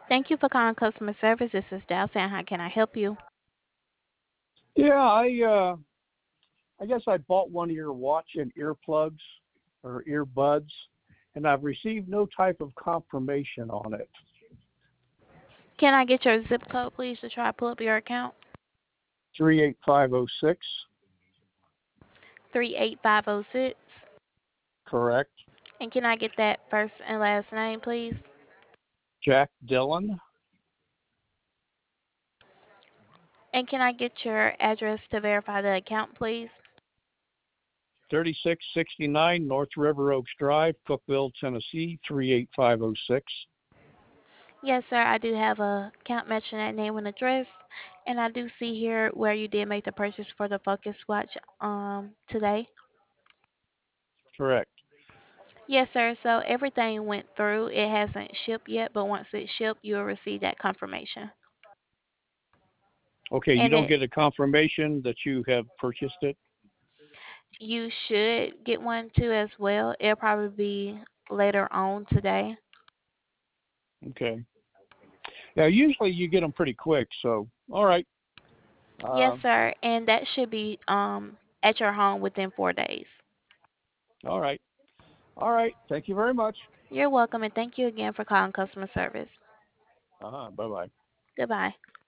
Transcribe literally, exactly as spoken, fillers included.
Thank you for calling customer service. This is Dalton. How can I help you? Yeah, I uh, I guess I bought one of your watch and earplugs or earbuds, and I've received no type of confirmation on it. Can I get your zip code, please, to try to pull up your account? Three eight five zero six, three eight five zero six. correct? And can I get that first and last name, please? Jack Dillon, And can I get your address to verify the account, please? thirty six sixty nine North River Oaks Drive, Cookville, Tennessee three eight five zero six. Yes, sir. I do have a account matching that name and address. And I do see here where you did make the purchase for the Focus Watch um today. Correct. Yes, sir. So everything went through. It hasn't shipped yet, but once it's shipped, you'll receive that confirmation. Okay, you And don't it get a confirmation that you have purchased it. You should get one too as well. It'll probably be later on today. Okay. Yeah, usually you get them pretty quick. So, all right. Yes, Uh, sir. And that should be um at your home within four days. all right. All right. Thank you very much. You're welcome, and thank you again for calling customer service. Uh huh. Bye bye. Goodbye.